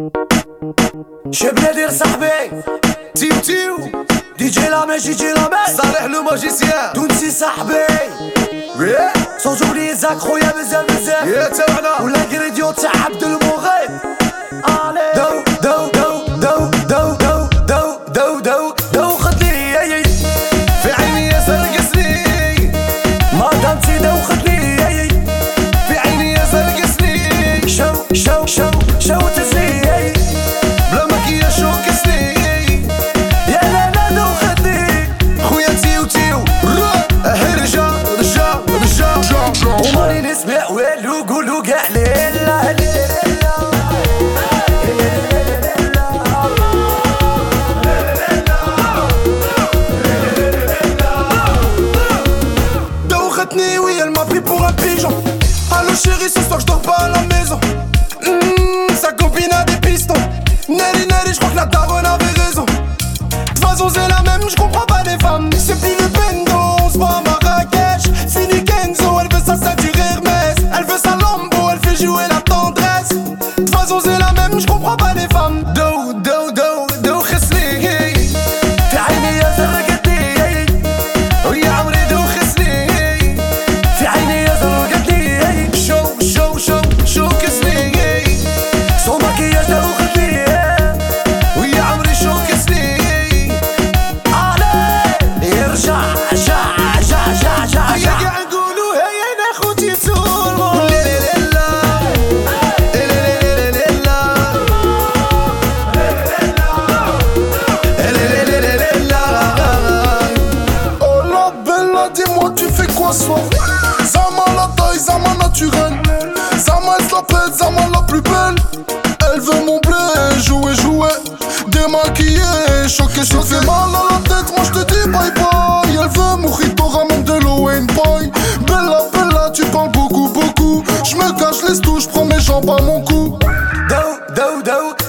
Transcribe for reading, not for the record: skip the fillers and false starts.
شبنادير صاحبي تيو تيو دي جي لامي جي جي لامي صالح لو ماجيسيان تونسي صاحبي صوت جبري زاك خويا بزاف بزاف يا تاعنا ولا كريديو تاع عبد المغيب دو دو دو دو دو دو دو دو دو دو خدني في عيني يا سرقسني مادام تي دو خدني في عيني يا سرقسني شو شو شو شو تزني بلا مكياج شو كسني يا لا لا دو خدني خويا تيو تيو رجع رجع رجع وماني نسمع والو قولو قاع ليلا Doughatni, oui, elle m'a pris pour un pigeon. Allô chérie, ce soir je dors pas à la maison. Sa copine a des pistons. Nelly, Nelly, je crois que la daronne avait raison. De toute façon, c'est la même, je comprends pas les femmes. C'est plus le bendo, on se voit à Marrakech. Fini Kenzo, elle veut sa ceinture Hermès. Elle veut sa Lambo, elle fait jouer la tendresse. De toute façon, c'est la même, je comprends pas les femmes. Do, khasni. في عيني يا زرقتني ويا عمري دو خسني. في عيني يا زرقتني شو كسني. سو مكياج دو خدني ويا عمري شو كسني. يرجع جع جع جع جع هيا جع قاع نقولوا هيا انا خوتي تسولوا. Oh la bella, dis-moi tu fais quoi ce soir? Zama la taille, Zama naturelle. Zama elle s'appelle Zama la plus belle. Elle veut mon blé, jouer, jouer. Démaquillée, choquée, je fais mal à la tête, moi je te dis bye bye. Elle veut mojito, ramène de l'eau et une paille. Bella, bella, tu parles beaucoup, beaucoup. Je me cache les stouches, je prends mes jambes à mon cou. دو دو دو